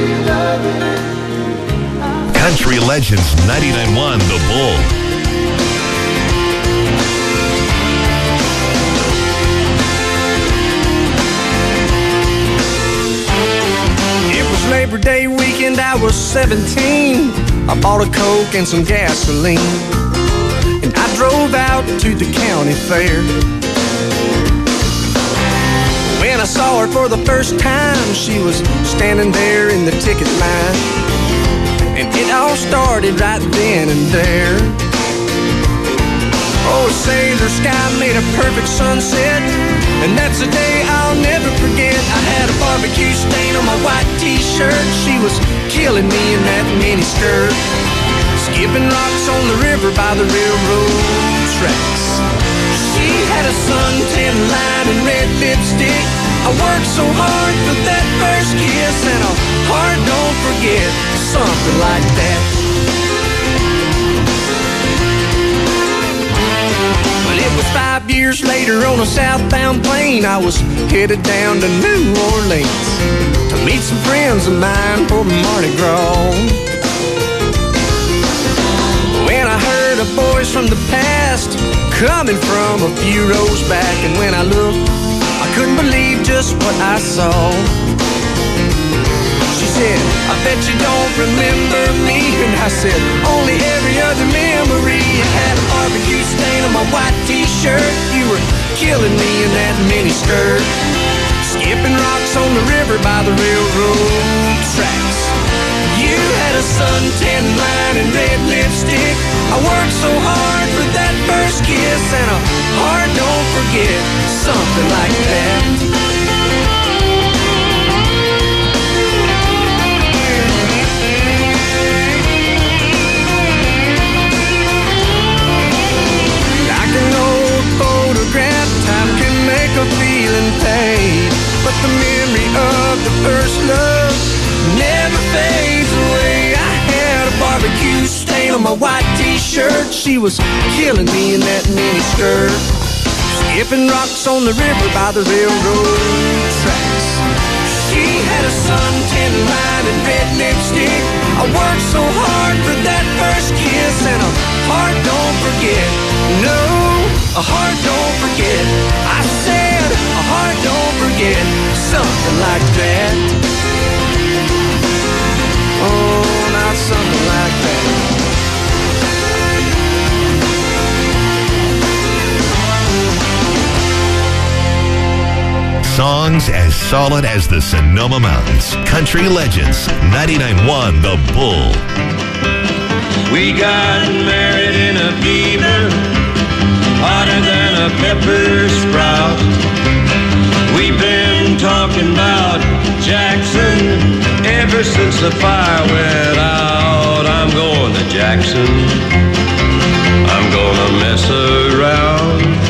Country Legends 99.1 The Bull. It was Labor Day weekend, I was 17. I bought a Coke and some gasoline, and I drove out to the county fair. When I saw her for the first time, she was standing there in the ticket line, and it all started right then and there. Oh, sailor sky made a perfect sunset, and that's a day I'll never forget. I had a barbecue stain on my white t-shirt. She was killing me in that mini skirt, skipping rocks on the river by the railroad tracks. She had a suntan line and red lipstick. I worked so hard for that first kiss, and a heart don't forget, something like that. But it was 5 years later on a southbound plane. I was headed down to New Orleans to meet some friends of mine for Mardi Gras. When I heard a voice from the past coming from a few rows back, and when I looked, I couldn't believe just what I saw. She said, I bet you don't remember me. And I said, only every other memory. I had a barbecue stain on my white t-shirt. You were killing me in that mini skirt, skipping rocks on the river by the railroad tracks. You had a suntan line and red lipstick. I worked so hard for that first kiss, and a heart don't forget, something like that. Like an old photograph, time can make a feeling fade, but the memory of the first love never fades away. I had a barbecue stain on my white t-shirt. She was killing me in that mini skirt, skipping rocks on the river by the railroad tracks. She had a suntan line and red lipstick. I worked so hard for that first kiss, and a heart don't forget. No, a heart don't forget. I said a heart don't forget, something like that. Oh, not something like that. Songs as solid as the Sonoma Mountains. Country Legends 99.1 The Bull. We got married in a fever, hotter than a pepper sprout. We've been talking about Jackson ever since the fire went out. I'm going to Jackson, I'm gonna mess around.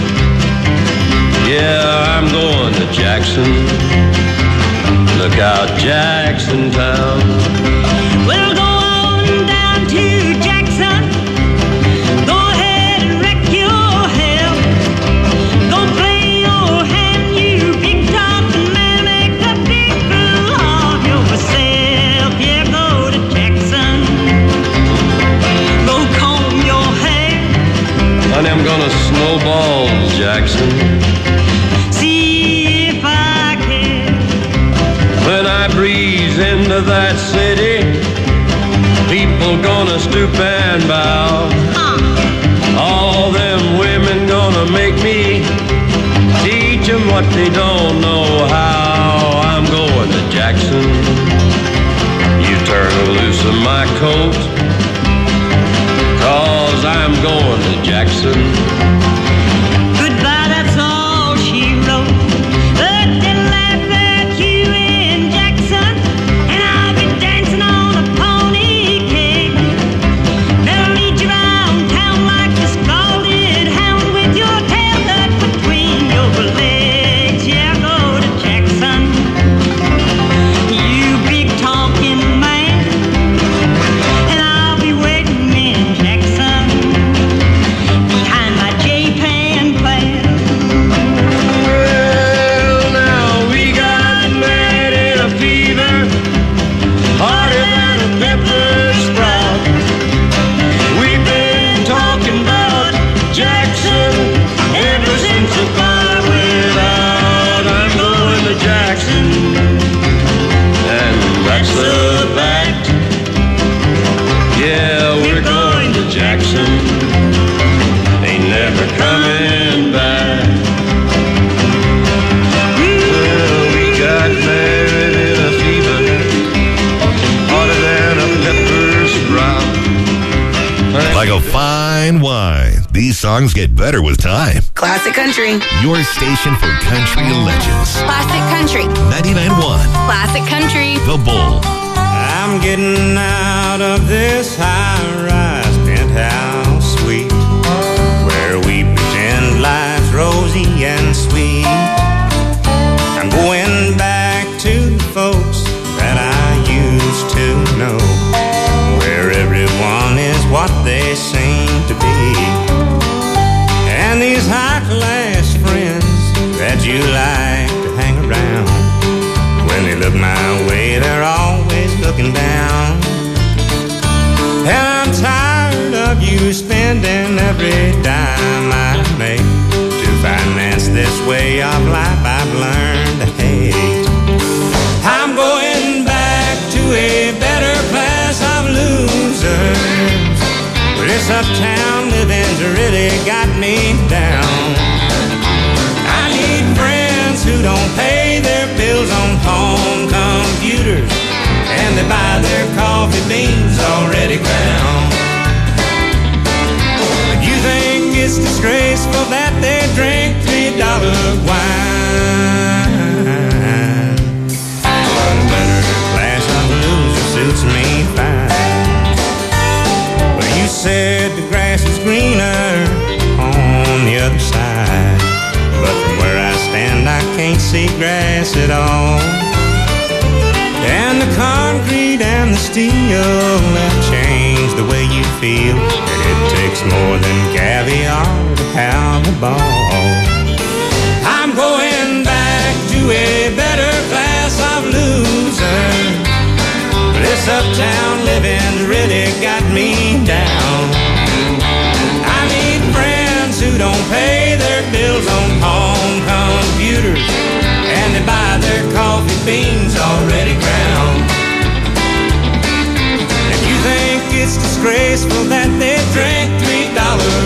Yeah, I'm going to Jackson. Look out, Jackson Town. Well, go on down to Jackson. Go ahead and wreck your hell. Go play your hand, you big talking man. Make a big fool of yourself. Yeah, go to Jackson. Go comb your hair. Honey, I'm gonna snowball Jackson. When I breeze into that city, people gonna stoop and bow. All them women gonna make me teach them what they don't know how. I'm going to Jackson. You turn loose of my coat, 'cause I'm going to Jackson. Goodbye, that's all she wrote. And I'll be waiting in Jackson behind my jet. These songs get better with time. Classic Country. Your station for country legends. Classic Country. 99.1 Classic Country. The Bull. I'm getting out of this high-rise penthouse suite where we pretend life's rosy and sweet. I'm going back to the folks that I used to know, where everyone is what they seem to be. And these high-class friends that you like to hang around, when they look my way, they're always looking down. And I'm tired of you spending every dime I make to finance this way of life I've learned to hate. I'm going back to a better class of losers. This uptown living's really got me down. I need friends who don't pay their bills on home computers, and they buy their coffee beans already ground. You think it's disgraceful that they drink $3 wine, but a better class of losers suits me fine. Well, you said the grass is greener on the other side, but from where I stand I can't see grass at all. And the concrete and the steel have changed the way you feel, and it takes more than caviar to pound the ball. I'm going back to a better class of losers. This uptown living's really got me down. I need friends who don't pay their bills on home computers, and they buy their coffee beans already ground. If you think it's disgraceful that they drink $3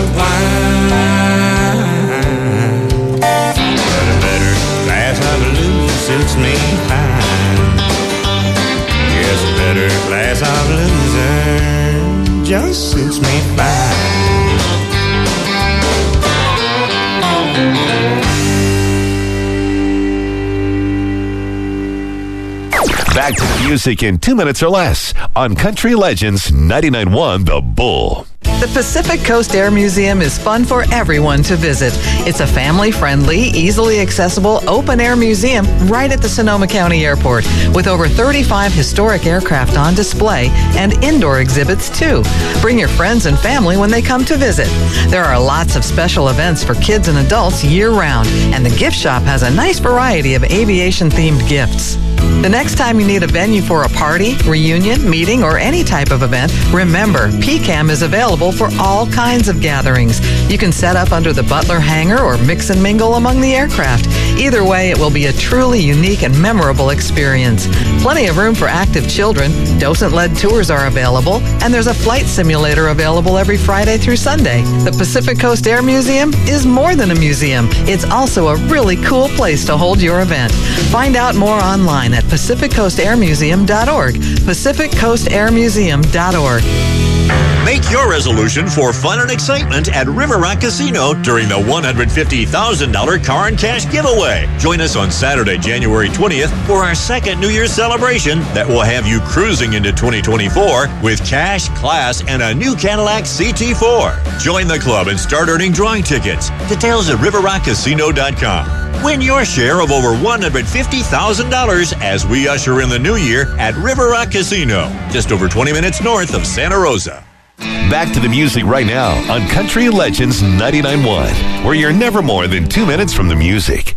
wine, but a better class of loser suits me fine. Yes, a better class of loser just suits me fine. Back to the music in 2 minutes or less on Country Legends 99.1 The Bull. The Pacific Coast Air Museum is fun for everyone to visit. It's a family-friendly, easily accessible, open-air museum right at the Sonoma County Airport, with over 35 historic aircraft on display and indoor exhibits, too. Bring your friends and family when they come to visit. There are lots of special events for kids and adults year-round, and the gift shop has a nice variety of aviation-themed gifts. The next time you need a venue for a party, reunion, meeting, or any type of event, remember, PCAM is available for all kinds of gatherings. You can set up under the Butler hangar or mix and mingle among the aircraft. Either way, it will be a truly unique and memorable experience. Plenty of room for active children, docent-led tours are available, and there's a flight simulator available every Friday through Sunday. The Pacific Coast Air Museum is more than a museum. It's also a really cool place to hold your event. Find out more online at PacificCoastAirMuseum.org. PacificCoastAirMuseum.org. Make your resolution for fun and excitement at River Rock Casino during the $150,000 car and cash giveaway. Join us on Saturday, January 20th for our second New Year's celebration that will have you cruising into 2024 with cash, class, and a new Cadillac CT4. Join the club and start earning drawing tickets. Details at riverrockcasino.com. Win your share of over $150,000 as we usher in the new year at River Rock Casino, just over 20 minutes north of Santa Rosa. Back to the music right now on Country Legends 99.1, where you're never more than 2 minutes from the music.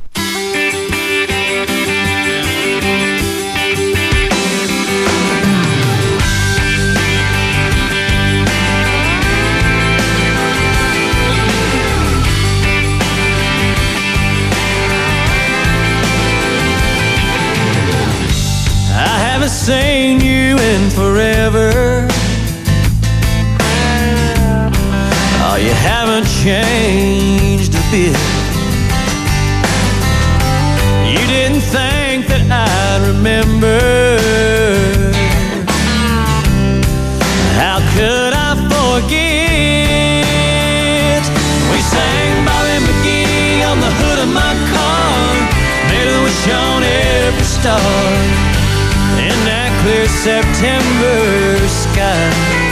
Seen you in forever. Oh, you haven't changed a bit. You didn't think that I'd remember. How could I forget September sky.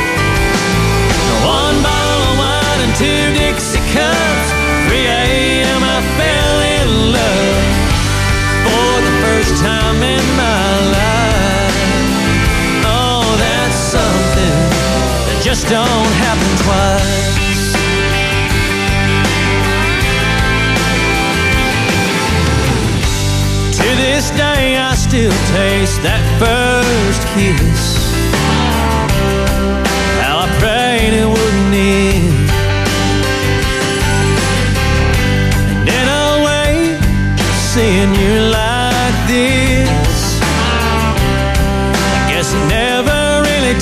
One bottle of wine and 2 Dixie cups. 3 a.m. I fell in love for the first time in my life. Oh, that's something that just don't happen twice. To this day I still taste that first kiss. How I prayed it wouldn't end. And in a way, seeing you like this, I guess it never really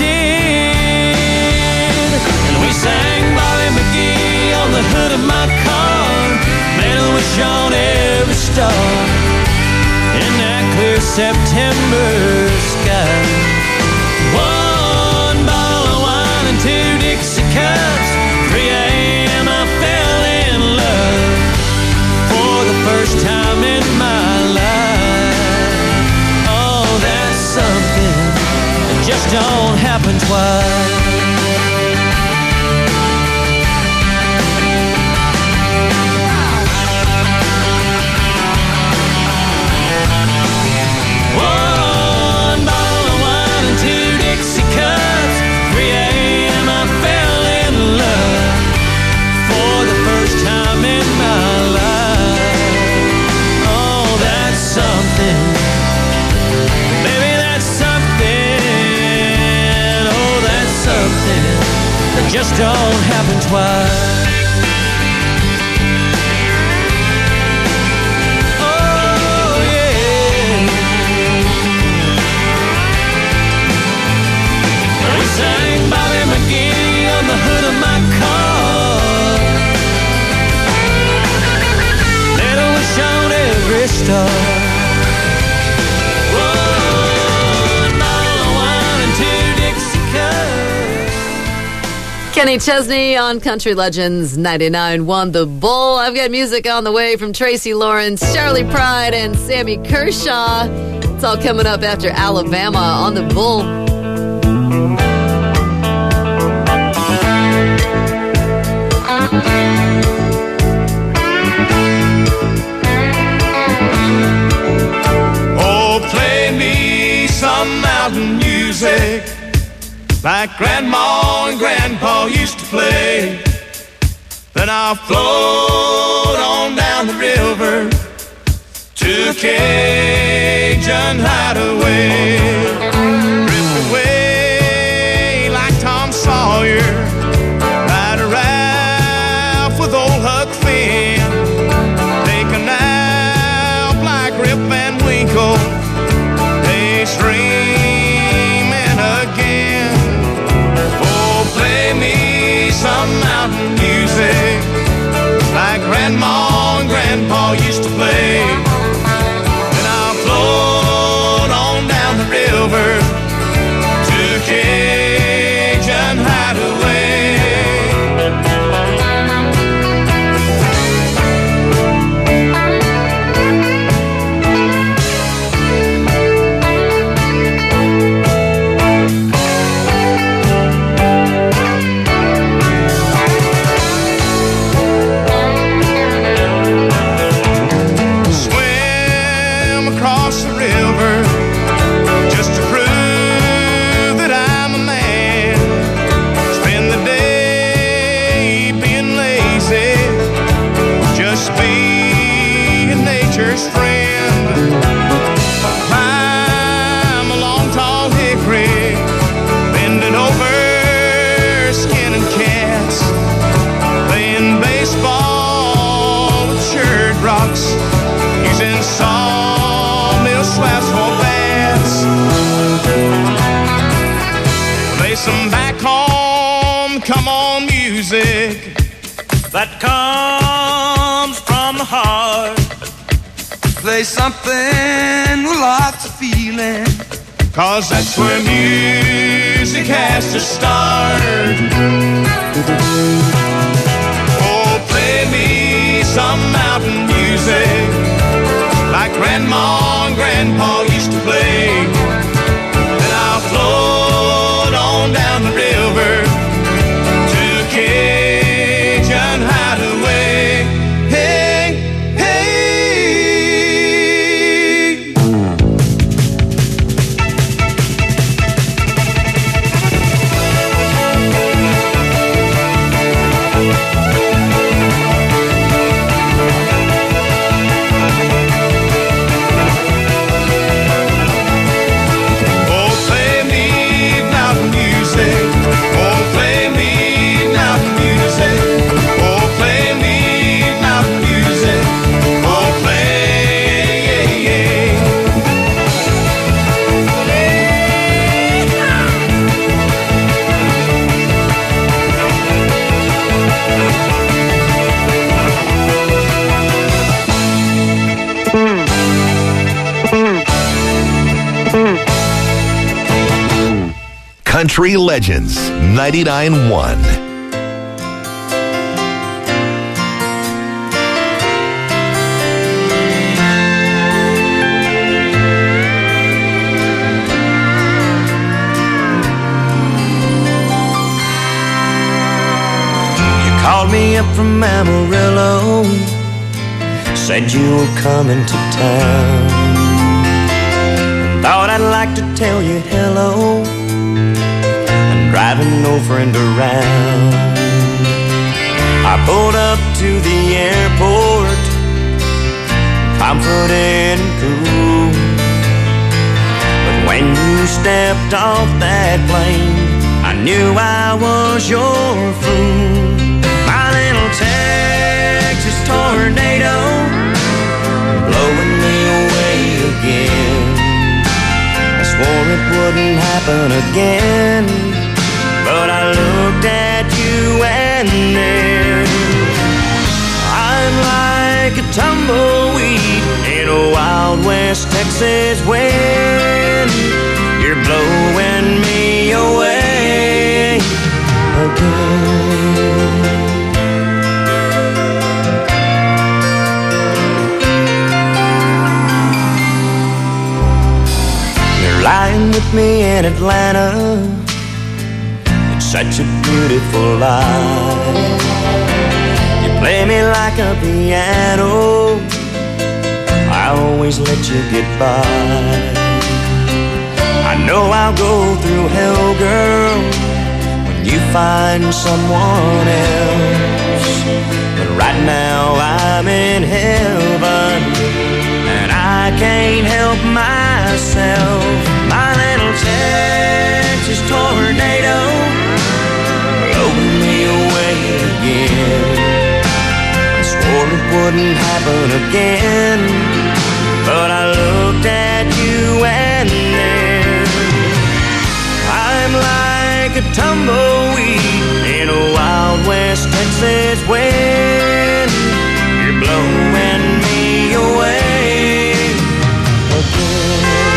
did. And we sang Bobby McGee on the hood of my car, made a wish on every star in that clear September sky. One bottle of wine and 2 Dixie cups. 3 a.m. I fell in love for the first time in my life. Oh, that's something that just don't happen twice. Just don't happen twice. Oh, yeah. We sang Bobby McGee on the hood of my car. Made a wish on every star. Kenny Chesney on Country Legends 99.1 The Bull. I've got music on the way from Tracy Lawrence, Charlie Pride, and Sammy Kershaw. It's all coming up after Alabama on The Bull. Oh, play me some mountain music like Grandma and Grandpa used to play. Then I'll float on down the river to a Cajun hideaway. Drift away like Tom Sawyer, ride a raft with old Huck Finn, take a nap like Rip Van Winkle, daydreaming again. Play me some mountain music like Grandma and Grandpa used to play. Then I'll float on down the river to a Cajun hideaway. Some back home, come on music that comes from the heart. Play something with lots of feeling, 'cause that's where music has to start. Oh, play me some mountain music like Grandma and Grandpa used to play. Then I'll float Country Legends 99.1. Called me up from Amarillo, said you were coming to town. Thought I'd like to tell you hello. I'm driving no friend around. I pulled up to the airport, confident and cool. But when you stepped off that plane, I knew I was your fool. My little Texas tornado, blowing me away again. I swore it wouldn't happen again, but I looked at you and then I'm like a tumbleweed in a Wild West Texas wind. You're blowing me away again. Lying with me in Atlanta, it's such a beautiful life. You play me like a piano, I always let you get by. I know I'll go through hell, girl, when you find someone else. But right now I'm in heaven, and I can't help myself. My little Texas tornado, blowing me away again. I swore it wouldn't happen again, but I looked at you and then I'm like a tumbleweed in a Wild West Texas wind. You're blowing me away again.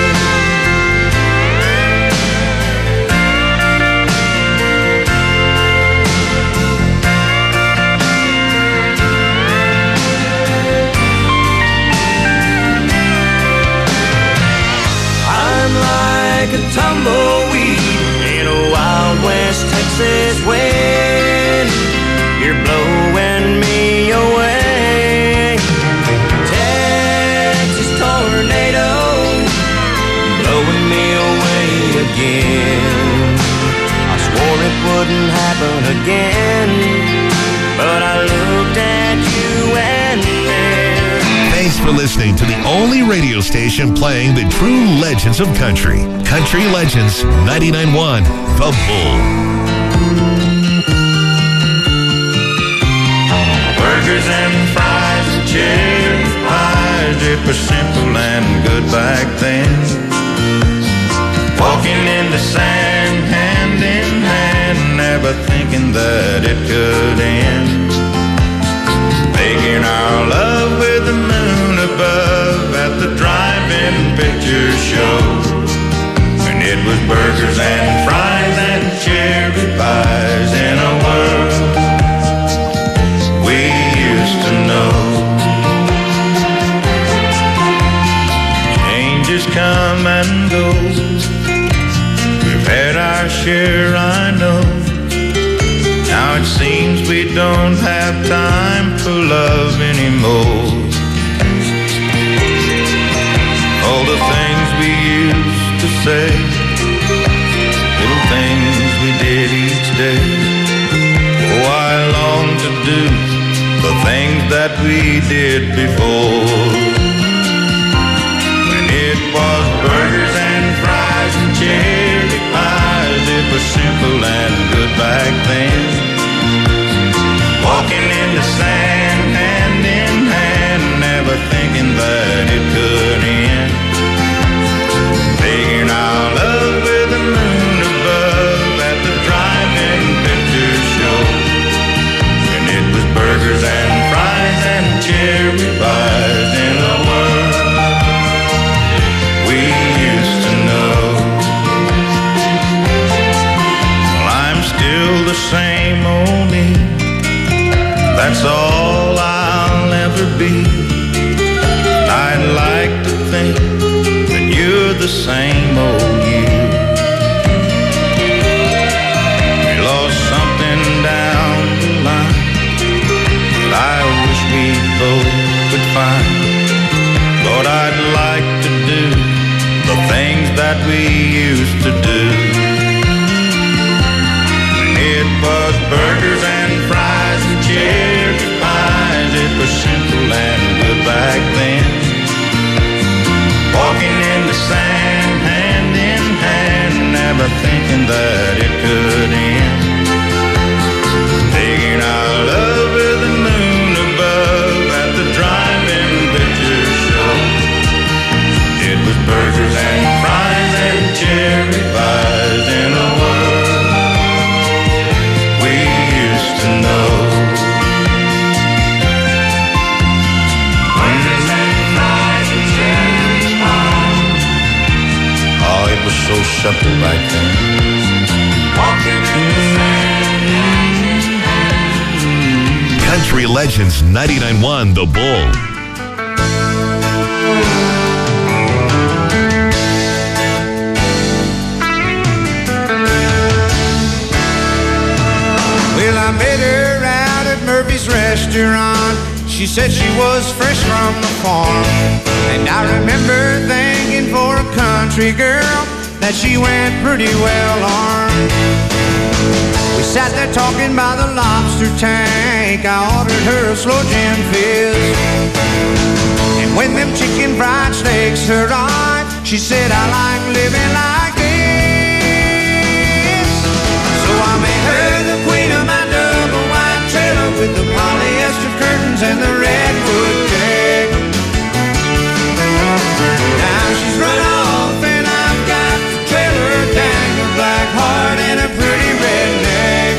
Like a tumbleweed in a Wild West Texas wind. You're blowing me away. Texas tornado, blowing me away again. I swore it wouldn't happen again, but I looked at you and then. Thanks for listening to the only radio station playing the true legends of country. Country Legends 99.1, The Bull. Burgers and fries and cherry pies, it was simple and good back then. Walking in the sand, hand in hand, never thinking that it could end. Making our love with the moon above at the drive-in picture show. And it was burgers and fries and cherry pies in a world we used to know. Changes come and go, we've had our share, I know. Now it seems we don't have time for love anymore. All the things we used to say, little things we did each day. Oh, I long to do the things that we did before. When it was burgers and fries and cherry pies, it was simple and good back then. Walking in the sand, hand in hand, never thinking that it could end. Making our love with the moon above at the drive-in picture show. And it was burgers and fries and cherry pies in a world we same old me. That's all I'll ever be. I'd like to think that you're the same old you. We lost something down the line that I wish we both could find. Lord, I'd like to do the things that we used to do. When it was burgers and fries and cherry pies, it was simple and good back then. Walking in the sand, hand in hand, never thinking that it could end. Taking our love with the moon above at the drive-in picture show. It was burgers and fries and cherry pies in a world we used to know. Burgers and fries and cherry pies. Oh, it was so simple back then. Walking in the sand. Country Legends 99.1 The Bull. Well, I met her out at Murphy's restaurant. She said she was fresh from the farm. And I remember thinking for a country girl that she went pretty well armed. We sat there talking by the lobster tank. I ordered her a slow gin fizz. And when them chicken fried steaks arrived, she said, I like living like this. So I made her the queen of my double wide trailer with the polyester curtains and the redwood deck. Now she's run off and I've got the trailer dang, a black heart and a pretty redneck.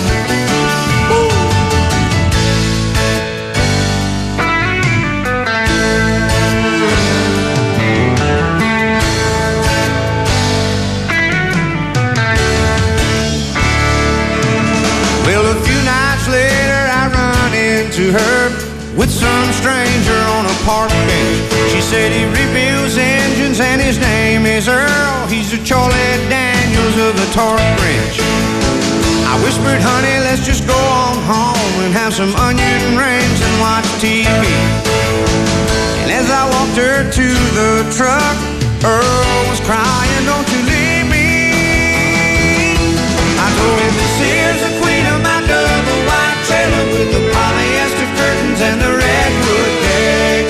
Well, a few nights later I run into her with some stranger on a park bench. She said he rebuilds engines and his name is Earl. He's a Charlie Daniels of the torque wrench. I whispered, honey, let's just go on home and have some onion rings and watch TV. And as I walked her to the truck, Earl was crying, don't you leave me. I told him, this here's the queen of my double wide trailer with the polyester curtains and the redwood deck.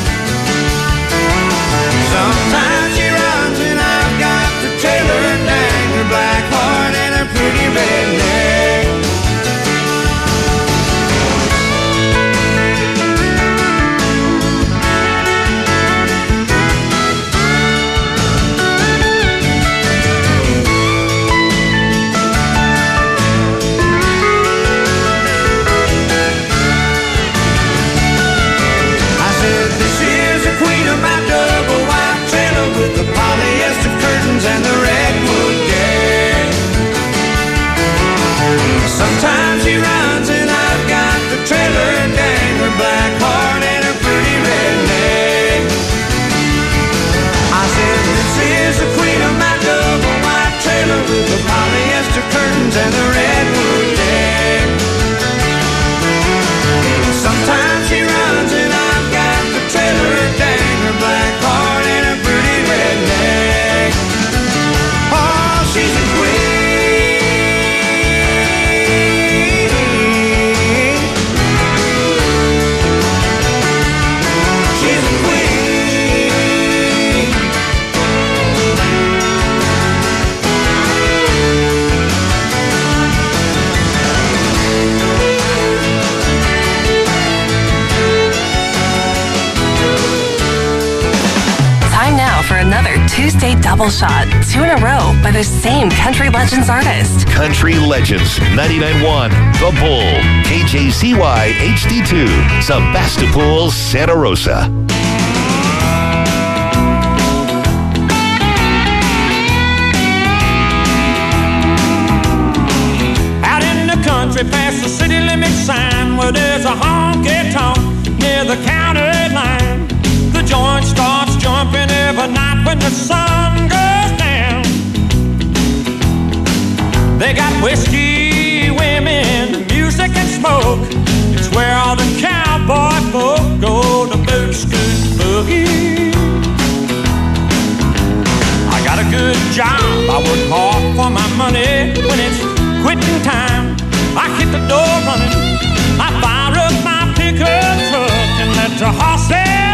Sometimes she runs and I've got the trailer dang, her black heart and her pretty redneck. And the redwood deck. Sometimes he runs and I've got the trailer dang, her black heart and her pretty redneck. I said, this is the queen of my double wide trailer with the polyester curtains and the redwood deck. Sometimes he runs and I've got the trailer dang, her black heart and her pretty redneck. She's a queen. She's a queen. Time now for another Tuesday double shot, 2 in a row by the same Country Legends artist. Country Legends 99.1 The Bull. KJCY HD2. Sebastopol, Santa Rosa. Out in the sun goes down. They got whiskey, women, music and smoke. It's where all the cowboy folk go to boot scoot boogie. I got a good job, I work hard for my money. When it's quitting time, I hit the door running. I fire up my pickup truck and let the horses